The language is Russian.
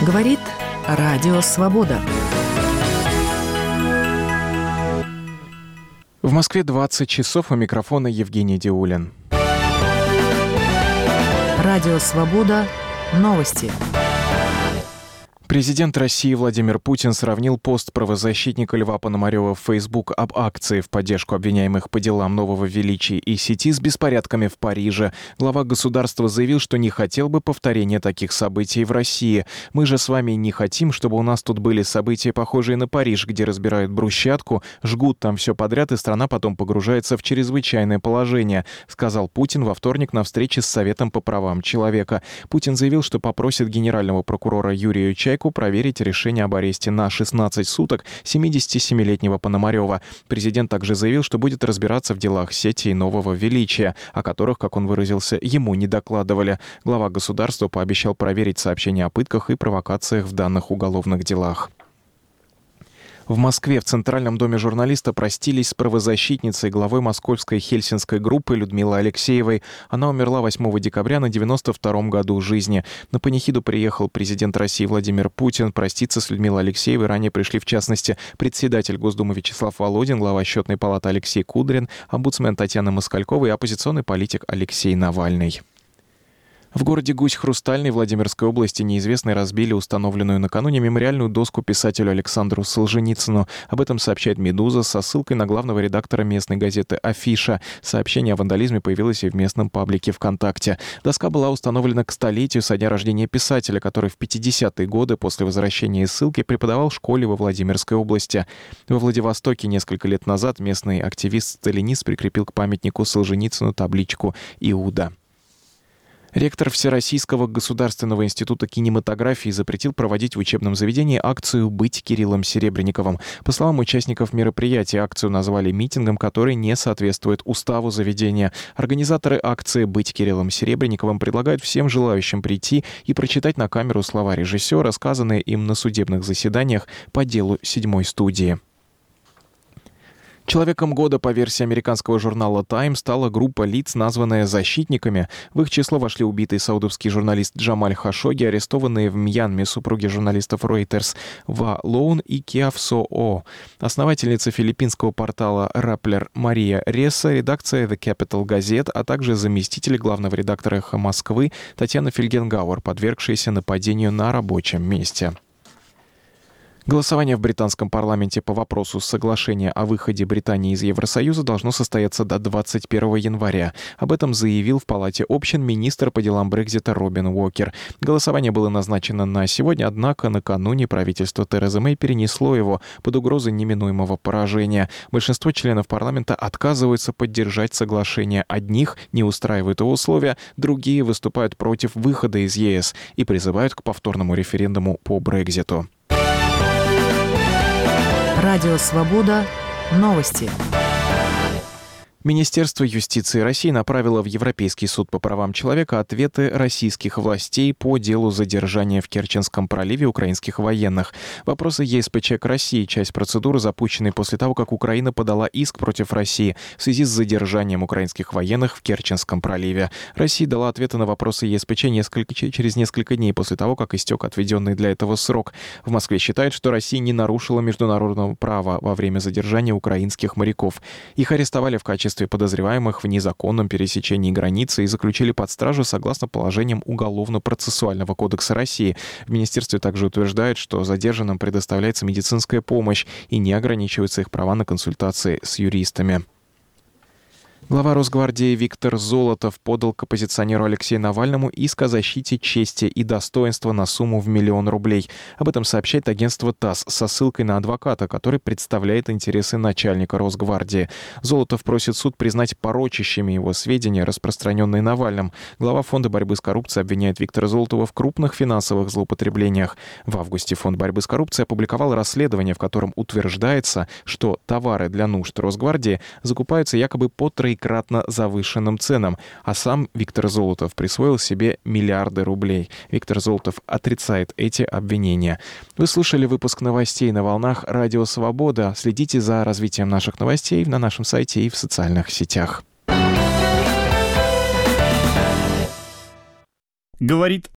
Говорит Радио Свобода. В Москве 20 часов, у микрофона Евгений Диулин. Радио Свобода. Новости. Президент России Владимир Путин сравнил пост правозащитника Льва Пономарёва в Facebook об акции в поддержку обвиняемых по делам Нового Величия и сети с беспорядками в Париже. Глава государства заявил, что не хотел бы повторения таких событий в России. «Мы же с вами не хотим, чтобы у нас тут были события, похожие на Париж, где разбирают брусчатку, жгут там все подряд, и страна потом погружается в чрезвычайное положение», сказал Путин во вторник на встрече с Советом по правам человека. Путин заявил, что попросит генерального прокурора Юрия Чайку проверить решение об аресте на 16 суток 77-летнего Пономарёва. Президент также заявил, что будет разбираться в делах сети и Нового Величия, о которых, как он выразился, ему не докладывали. Глава государства пообещал проверить сообщения о пытках и провокациях в данных уголовных делах. В Москве в Центральном доме журналиста простились с правозащитницей, главой московской хельсинской группы Людмилой Алексеевой. Она умерла 8 декабря на 92-м году жизни. На панихиду приехал президент России Владимир Путин. Проститься с Людмилой Алексеевой ранее пришли, в частности, председатель Госдумы Вячеслав Володин, глава Счетной палаты Алексей Кудрин, омбудсмен Татьяна Москалькова и оппозиционный политик Алексей Навальный. В городе Гусь-Хрустальный Владимирской области неизвестные разбили установленную накануне мемориальную доску писателю Александру Солженицыну. Об этом сообщает «Медуза» со ссылкой на главного редактора местной газеты «Афиша». Сообщение о вандализме появилось и в местном паблике ВКонтакте. Доска была установлена к столетию со дня рождения писателя, который в 50-е годы после возвращения из ссылки преподавал в школе во Владимирской области. Во Владивостоке несколько лет назад местный активист-сталинист прикрепил к памятнику Солженицыну табличку «Иуда». Ректор Всероссийского государственного института кинематографии запретил проводить в учебном заведении акцию «Быть Кириллом Серебренниковым». По словам участников мероприятия, акцию назвали митингом, который не соответствует уставу заведения. Организаторы акции «Быть Кириллом Серебренниковым» предлагают всем желающим прийти и прочитать на камеру слова режиссера, сказанные им на судебных заседаниях по делу 7-й студии. Человеком года по версии американского журнала Time стала группа лиц, названная «защитниками». В их число вошли убитый саудовский журналист Джамаль Хашогги, арестованные в Мьянме супруги журналистов Reuters Ва Лоун и Киав Со О, основательница филиппинского портала Rappler Мария Ресса, редакция The Capital Gazette, а также заместитель главного редактора «Эхо Москвы» Татьяна Фельгенгауэр, подвергшаяся нападению на рабочем месте. Голосование в британском парламенте по вопросу соглашения о выходе Британии из Евросоюза должно состояться до 21 января. Об этом заявил в Палате общин министр по делам Брексита Робин Уокер. Голосование было назначено на сегодня, однако накануне правительство Терезы Мэй перенесло его под угрозой неминуемого поражения. Большинство членов парламента отказываются поддержать соглашение. Одних не устраивают его условия, другие выступают против выхода из ЕС и призывают к повторному референдуму по Брекситу. Радио Свобода. Новости. Министерство юстиции России направило в Европейский суд по правам человека ответы российских властей по делу задержания в Керченском проливе украинских военных. Вопросы ЕСПЧ к России — часть процедуры, запущенной после того, как Украина подала иск против России в связи с задержанием украинских военных в Керченском проливе. Россия дала ответы на вопросы ЕСПЧ через несколько дней после того, как истек отведенный для этого срок. В Москве считают, что Россия не нарушила международного права во время задержания украинских моряков. Их арестовали в качестве подозреваемых в незаконном пересечении границы и заключили под стражу согласно положениям Уголовно-процессуального кодекса России. В министерстве также утверждают, что задержанным предоставляется медицинская помощь и не ограничиваются их права на консультации с юристами. Глава Росгвардии Виктор Золотов подал к оппозиционеру Алексею Навальному иск о защите чести и достоинства на сумму в 1 миллион рублей. Об этом сообщает агентство ТАСС со ссылкой на адвоката, который представляет интересы начальника Росгвардии. Золотов просит суд признать порочащими его сведения, распространенные Навальным. Глава Фонда борьбы с коррупцией обвиняет Виктора Золотова в крупных финансовых злоупотреблениях. В августе Фонд борьбы с коррупцией опубликовал расследование, в котором утверждается, что товары для нужд Росгвардии закупаются якобы по троекратно завышенным ценам, а сам Виктор Золотов присвоил себе миллиарды рублей. Виктор Золотов отрицает эти обвинения. Вы слушали выпуск новостей на волнах Радио Свобода. Следите за развитием наших новостей на нашем сайте и в социальных сетях. Говорит